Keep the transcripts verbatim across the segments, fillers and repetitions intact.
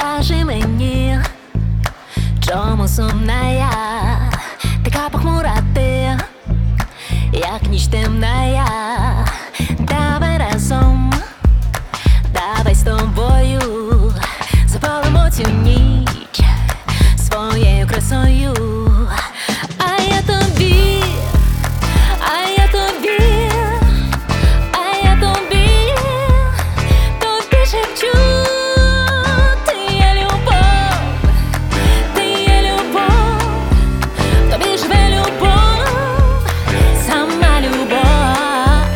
Скажи мені, чому сумна я, така похмура ти, як ніч темная. Давай разом, давай з тобою запалимо цю ніч своєю красою. А я тобі, а я тобі, а я тобі, тобі шепчу. Ти є любов, ти є любов, тобі живе любов, сама любов.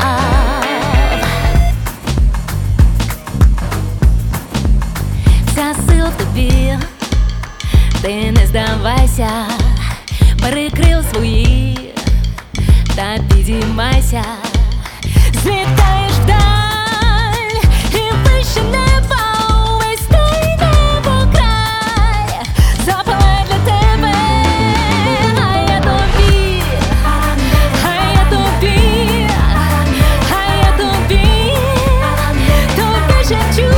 Вся сила в тобі, ти не здавайся, перекрил свої та підіймайся. Злітаєш вдаль і вище неба, увесь той небокрай запалає для тебе. А я тобі, а я тобі, а я тобі, тобі шепчу.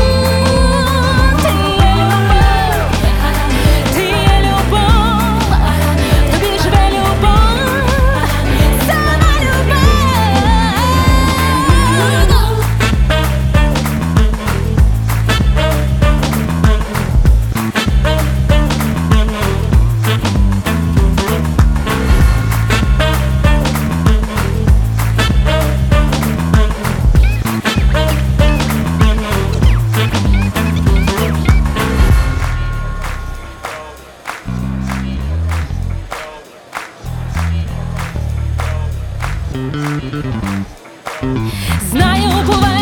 Знаю, буває.